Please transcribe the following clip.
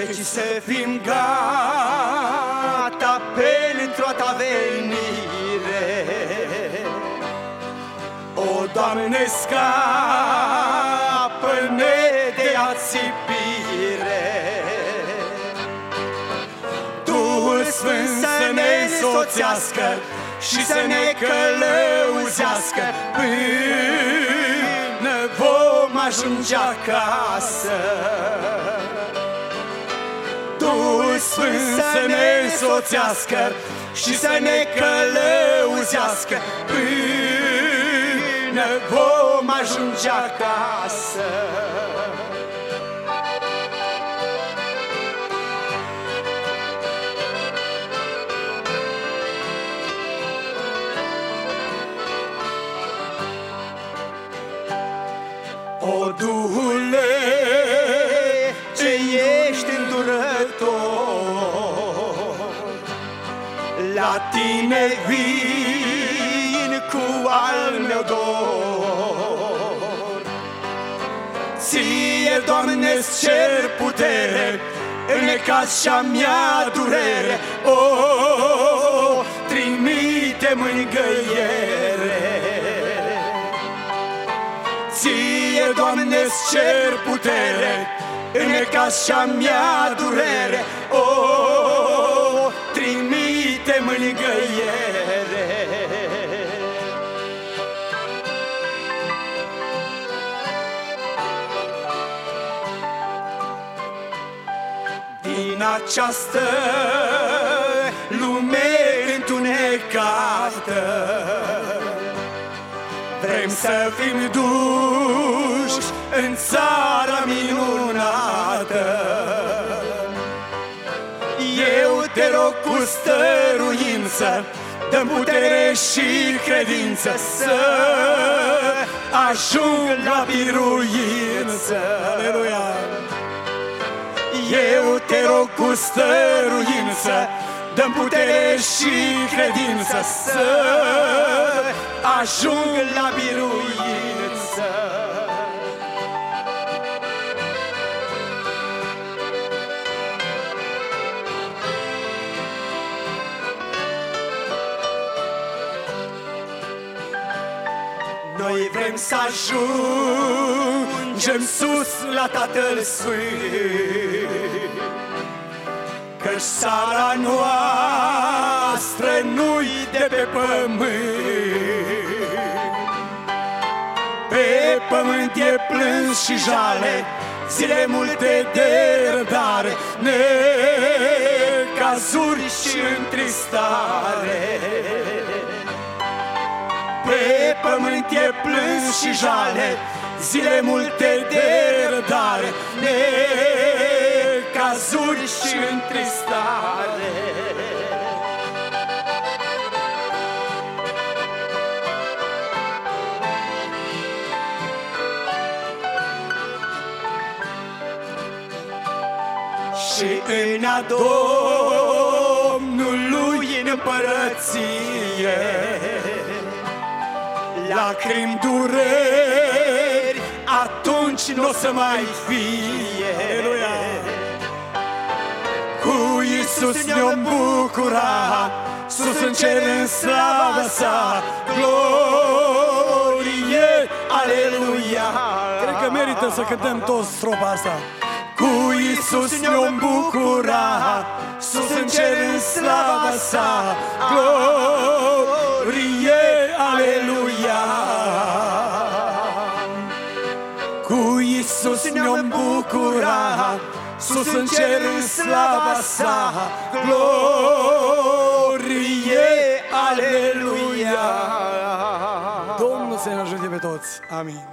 Deci să fim gata pentru a ta venire. O, Doamne, scapă-ne de ațipire. Duhul Sfânt să ne însoțească și să ne călăuzească până vom ajunge acasă. Duhul Sfânt să ne însoțească și să ne călăuzească până vom ajunge acasă. O, Duhule, ce ești îndurător, la tine vin cu al meu dor. Ție, Doamne-ți cer putere în necaz și-a mea durere. O, trimite mângâiere. Ție, Doamne-ți cer putere în necaz și-a mea durere. O, trimite mângâiere. Din această lume întunecată vrem să fim duși în țara minunată. Eu te rog cu stăruință, dă-mi putere și credință să ajung la biruință. Aleluia! Eu te rog cu stăruință, dă-mi putere și credință să ajung la biruință. Noi vrem să ajungem sus la Tatăl Sfânt, căci țara noastră nu-i de pe pământ. Pe pământ e plâns și jale, zile multe de răbdare, necazuri și întristare. Pe pământ e plâns și jale, zile multe de răbdare, necazuri și întristare. Și în a Domnului în împărăție, lacrimi, dureri, atunci n-o să mai fie. Cu Iisus ne-om bucura, sus în cer în slava sa, glorie, aleluia. Cred că merită să cântăm toți strofa asta. Cu Iisus ne-om bucura, sus în cer în slava sa, glorie, aleluia. Cu Iisus ne-om bucura, sus în cer în slava sa, glorie, aleluia. Domnul să ne ajute pe toți. Amin.